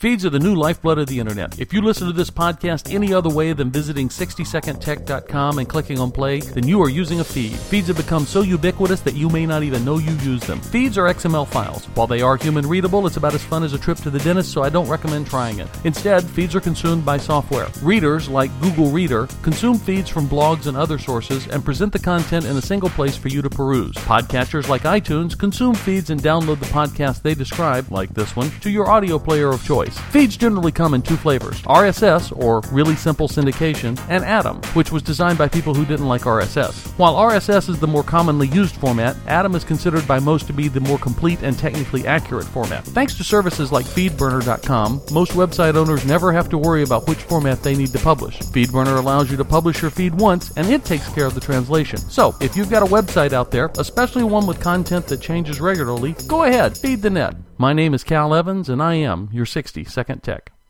Feeds are the new lifeblood of the internet. If you listen to this podcast any other way than visiting 60secondtech.com and clicking on play, then you are using a feed. Feeds have become so ubiquitous that you may not even know you use them. Feeds are XML files. While they are human readable, it's about as fun as a trip to the dentist, so I don't recommend trying it. Instead, feeds are consumed by software. Readers, like Google Reader, consume feeds from blogs and other sources and present the content in a single place for you to peruse. Podcatchers like iTunes consume feeds and download the podcast they describe, like this one, to your audio player of choice. Feeds generally come in two flavors, RSS, or really simple syndication, and Atom, which was designed by people who didn't like RSS. While RSS is the more commonly used format, Atom is considered by most to be the more complete and technically accurate format. Thanks to services like FeedBurner.com, most website owners never have to worry about which format they need to publish. FeedBurner allows you to publish your feed once, and it takes care of the translation. So, if you've got a website out there, especially one with content that changes regularly, go ahead, feed the net. My name is Cal Evans, and I am your 60 Second Tech.